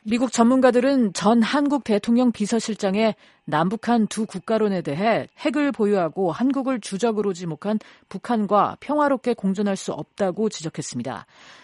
미국 전문가들은 전 한국 대통령 비서실장의 남북한 두 국가론에 대해 핵을 보유하고 한국을 주적으로 지목한 북한과 평화롭게 공존할 수 없다고 지적했습니다.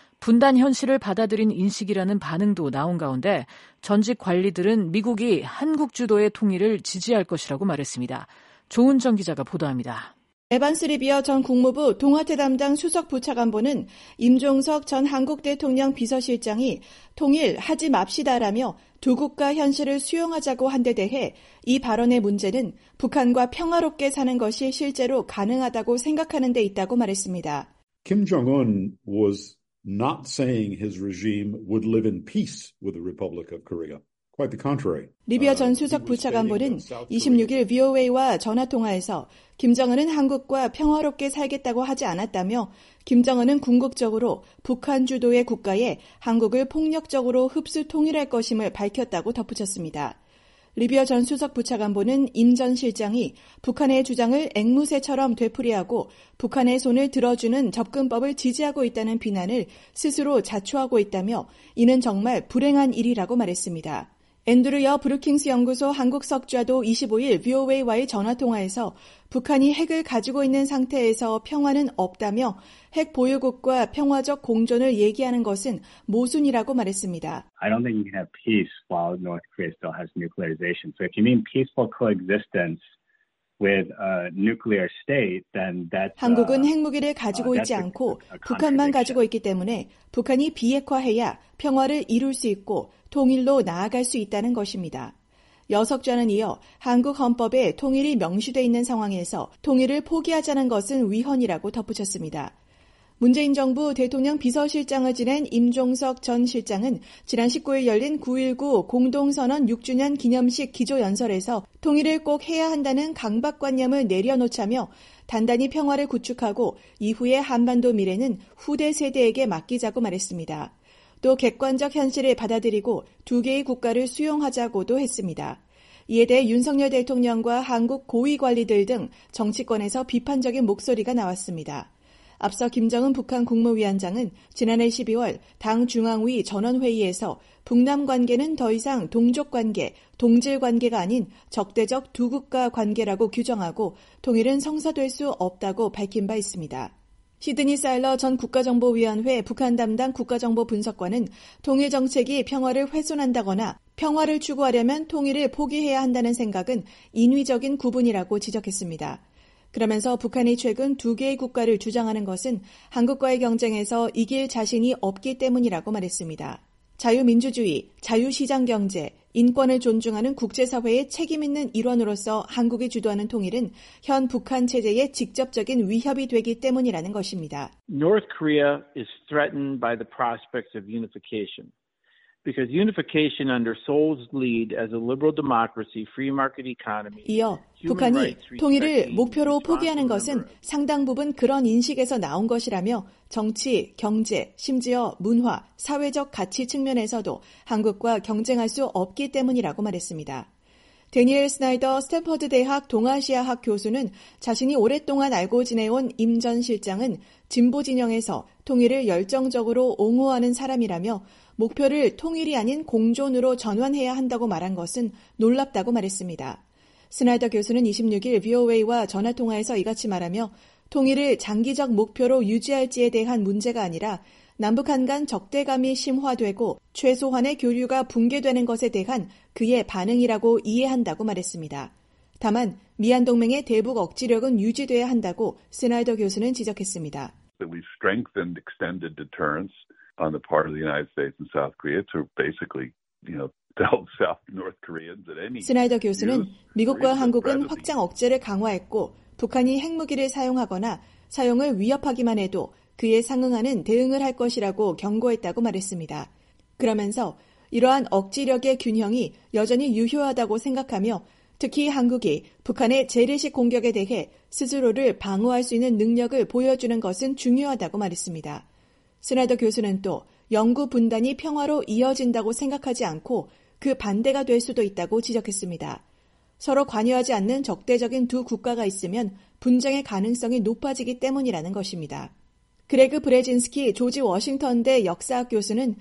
분단 현실을 받아들인 인식이라는 반응도 나온 가운데 전직 관리들은 미국이 한국 주도의 통일을 지지할 것이라고 말했습니다. 조은정 기자가 보도합니다. 에반스 리비어 전 국무부 동아태 담당 수석 부차관보는 임종석 전 한국 대통령 비서실장이 통일하지 맙시다라며 두 국가 현실을 수용하자고 한 데 대해 이 발언의 문제는 북한과 평화롭게 사는 것이 실제로 가능하다고 생각하는 데 있다고 말했습니다. Kim Jong-un was not saying his regime would live in peace with the Republic of Korea. Quite the contrary. 리비어 전 수석 부차관보는 26일 VOA와 전화통화에서 김정은은 한국과 평화롭게 살겠다고 하지 않았다며 김정은은 궁극적으로 북한 주도의 국가에 한국을 폭력적으로 흡수 통일할 것임을 밝혔다고 덧붙였습니다. 리비어 전 수석 부차관보는 임 전 실장이 북한의 주장을 앵무새처럼 되풀이하고 북한의 손을 들어주는 접근법을 지지하고 있다는 비난을 스스로 자초하고 있다며 이는 정말 불행한 일이라고 말했습니다. 앤드루 여 브루킹스 연구소 한국 석좌도 25일 VOA와의 전화통화에서 북한이 핵을 가지고 있는 상태에서 평화는 없다며 핵 보유국과 평화적 공존을 얘기하는 것은 모순이라고 말했습니다. I don't think you can have peace while North Korea still has nuclearization. So if you mean peaceful coexistence with a nuclear state, then that's 한국은 핵무기를 가지고 있지 않고 북한만 가지고 있기 때문에 북한이 비핵화해야 평화를 이룰 수 있고 통일로 나아갈 수 있다는 것입니다. 여석좌는 이어 한국 헌법에 통일이 명시돼 있는 상황에서 통일을 포기하자는 것은 위헌이라고 덧붙였습니다. 문재인 정부 대통령 비서실장을 지낸 임종석 전 실장은 지난 19일 열린 9.19 공동선언 6주년 기념식 기조연설에서 통일을 꼭 해야 한다는 강박관념을 내려놓자며 단단히 평화를 구축하고 이후의 한반도 미래는 후대 세대에게 맡기자고 말했습니다. 또 객관적 현실을 받아들이고 두 개의 국가를 수용하자고도 했습니다. 이에 대해 윤석열 대통령과 한국 고위 관리들 등 정치권에서 비판적인 목소리가 나왔습니다. 앞서 김정은 북한 국무위원장은 지난해 12월 당 중앙위 전원회의에서 북남 관계는 더 이상 동족 관계, 동질 관계가 아닌 적대적 두 국가 관계라고 규정하고 통일은 성사될 수 없다고 밝힌 바 있습니다. 시드니 사일러 전 국가정보위원회 북한 담당 국가정보분석관은 통일 정책이 평화를 훼손한다거나 평화를 추구하려면 통일을 포기해야 한다는 생각은 인위적인 구분이라고 지적했습니다. 그러면서 북한이 최근 두 개의 국가를 주장하는 것은 한국과의 경쟁에서 이길 자신이 없기 때문이라고 말했습니다. 자유민주주의, 자유시장경제, 인권을 존중하는 국제사회의 책임 있는 일원으로서 한국이 주도하는 통일은 현 북한 체제에 직접적인 위협이 되기 때문이라는 것입니다. North Korea is threatened by the prospects of unification. Because unification under Seoul's lead as a liberal democracy, free market economy. 이어 북한이 통일을 목표로 포기하는 것은 상당 부분 그런 인식에서 나온 것이라며 정치, 경제, 심지어 문화, 사회적 가치 측면에서도 한국과 경쟁할 수 없기 때문이라고 말했습니다. 데니엘 스나이더 스탠퍼드 대학 동아시아학 교수는 자신이 오랫동안 알고 지내온 임 전 실장은 진보 진영에서 통일을 열정적으로 옹호하는 사람이라며 목표를 통일이 아닌 공존으로 전환해야 한다고 말한 것은 놀랍다고 말했습니다. 스나이더 교수는 26일 VOA와 전화통화에서 이같이 말하며 통일을 장기적 목표로 유지할지에 대한 문제가 아니라 남북한 간 적대감이 심화되고 최소한의 교류가 붕괴되는 것에 대한 그의 반응이라고 이해한다고 말했습니다. 다만 미한 동맹의 대북 억지력은 유지돼야 한다고 스나이더 교수는 지적했습니다. We strengthened extended deterrence on the part of the United States and South Korea to basically, tell South North Koreans that any 스나이더 교수는 미국과 한국은 확장 억제를 강화했고 북한이 핵무기를 사용하거나 사용을 위협하기만 해도 그에 상응하는 대응을 할 것이라고 경고했다고 말했습니다. 그러면서 이러한 억지력의 균형이 여전히 유효하다고 생각하며 특히 한국이 북한의 재래식 공격에 대해 스스로를 방어할 수 있는 능력을 보여주는 것은 중요하다고 말했습니다. 스나이더 교수는 또 영구 분단이 평화로 이어진다고 생각하지 않고 그 반대가 될 수도 있다고 지적했습니다. 서로 관여하지 않는 적대적인 두 국가가 있으면 분쟁의 가능성이 높아지기 때문이라는 것입니다. 그레그 브레진스키 조지 워싱턴대 역사학 교수는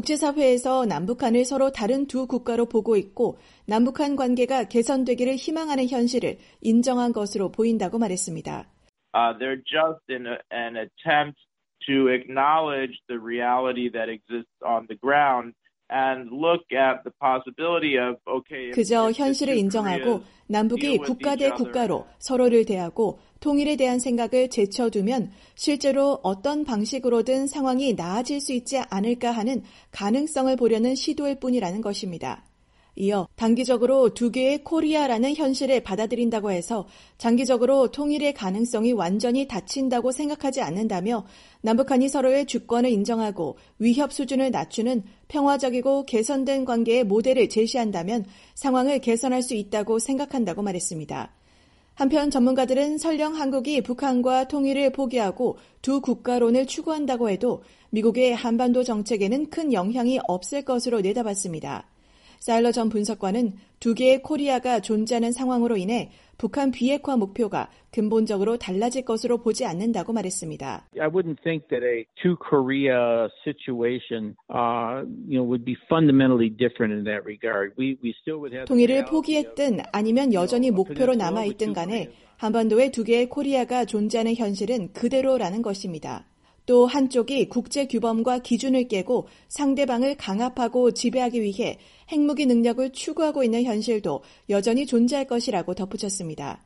국제사회에서 남북한을 서로 다른 두 국가로 보고 있고 남북한 관계가 개선되기를 희망하는 현실을 인정한 것으로 보인다고 말했습니다. They're just in an attempt to acknowledge the reality that exists on the ground and look at the possibility of, okay, 그저 현실을 인정하고 남북이 국가 대 국가로 서로를 대하고 통일에 대한 생각을 제쳐두면 실제로 어떤 방식으로든 상황이 나아질 수 있지 않을까 하는 가능성을 보려는 시도일 뿐이라는 것입니다. 이어 단기적으로 두 개의 코리아라는 현실을 받아들인다고 해서 장기적으로 통일의 가능성이 완전히 닫힌다고 생각하지 않는다며 남북한이 서로의 주권을 인정하고 위협 수준을 낮추는 평화적이고 개선된 관계의 모델을 제시한다면 상황을 개선할 수 있다고 생각한다고 말했습니다. 한편 전문가들은 설령 한국이 북한과 통일을 포기하고 두 국가론을 추구한다고 해도 미국의 한반도 정책에는 큰 영향이 없을 것으로 내다봤습니다. 사일러 전 분석관은 두 개의 코리아가 존재하는 상황으로 인해 북한 비핵화 목표가 근본적으로 달라질 것으로 보지 않는다고 말했습니다. I wouldn't think that a two Korea situation, would be fundamentally different in that regard. We still would have 통일을 포기했든 아니면 여전히 목표로 남아있든 간에 한반도에 두 개의 코리아가 존재하는 현실은 그대로라는 것입니다. 또 한쪽이 국제 규범과 기준을 깨고 상대방을 강압하고 지배하기 위해 핵무기 능력을 추구하고 있는 현실도 여전히 존재할 것이라고 덧붙였습니다.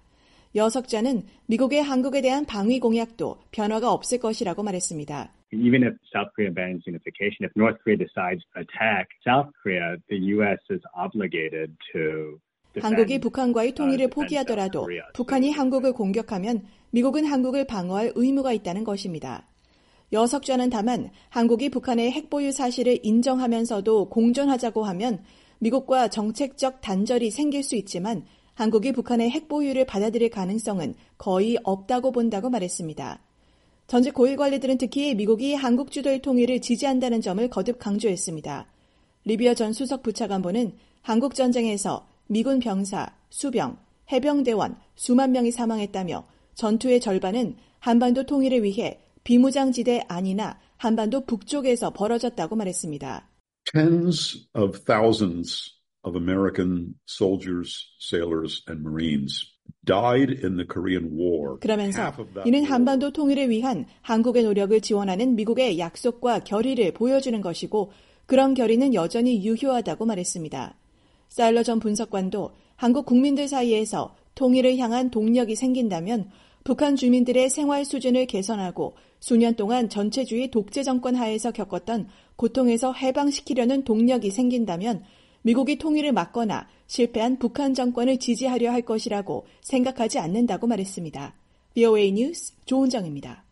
여석자는 미국의 한국에 대한 방위 공약도 변화가 없을 것이라고 말했습니다. Even if South Korea bans unification, if North Korea decides to attack South Korea, the U.S. is obligated to 한국이 북한과의 통일을 포기하더라도 북한이 한국을 공격하면 미국은 한국을 방어할 의무가 있다는 것입니다. 여석자는 다만 한국이 북한의 핵보유 사실을 인정하면서도 공존하자고 하면 미국과 정책적 단절이 생길 수 있지만 한국이 북한의 핵보유를 받아들일 가능성은 거의 없다고 본다고 말했습니다. 전직 고위 관리들은 특히 미국이 한국 주도의 통일을 지지한다는 점을 거듭 강조했습니다. 리비어 전 수석 부차관보는 한국 전쟁에서 미군 병사, 수병, 해병대원 수만 명이 사망했다며 전투의 절반은 한반도 통일을 위해 비무장지대 안이나 한반도 북쪽에서 벌어졌다고 말했습니다. Tens of thousands of American soldiers, sailors, and Marines died in the Korean War. 그러면서 이는 한반도 통일을 위한 한국의 노력을 지원하는 미국의 약속과 결의를 보여주는 것이고 그런 결의는 여전히 유효하다고 말했습니다. 사일러 전 분석관도 한국 국민들 사이에서 통일을 향한 동력이 생긴다면 북한 주민들의 생활 수준을 개선하고 수년 동안 전체주의 독재 정권 하에서 겪었던 고통에서 해방시키려는 동력이 생긴다면 미국이 통일을 막거나 실패한 북한 정권을 지지하려 할 것이라고 생각하지 않는다고 말했습니다. VOA 뉴스 조은정입니다.